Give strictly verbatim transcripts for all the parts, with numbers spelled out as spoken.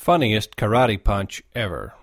Funniest karate punch ever.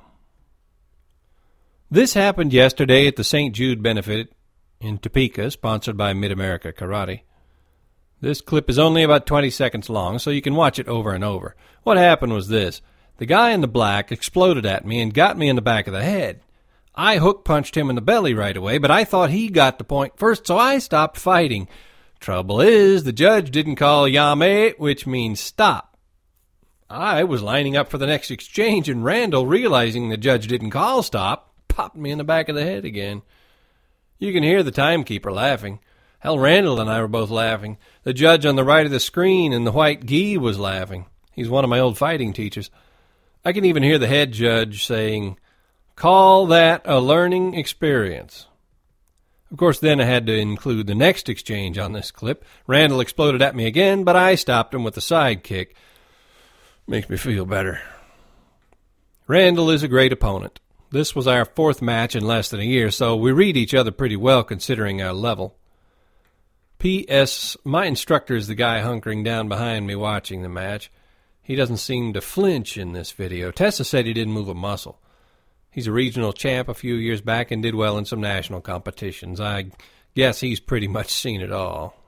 This happened yesterday at the Saint Jude benefit in Topeka, sponsored by Mid-America Karate. This clip is only about twenty seconds long, so you can watch it over and over. What happened was this. The guy in the black exploded at me and got me in the back of the head. I hook punched him in the belly right away, but I thought he got the point first, so I stopped fighting. Trouble is, the judge didn't call yame, which means stop. I was lining up for the next exchange, and Randall, realizing the judge didn't call stop, popped me in the back of the head again. You can hear the timekeeper laughing. Hell, Randall and I were both laughing. The judge on the right of the screen in the white gi was laughing. He's one of my old fighting teachers. I can even hear the head judge saying, "Call that a learning experience." Of course, then I had to include the next exchange on this clip. Randall exploded at me again, but I stopped him with a side kick. Makes me feel better. Randall is a great opponent. This was our fourth match in less than a year, so we read each other pretty well considering our level. P S. My instructor is the guy hunkering down behind me watching the match. He doesn't seem to flinch in this video. Tessa said he didn't move a muscle. He's a regional champ a few years back and did well in some national competitions. I guess he's pretty much seen it all.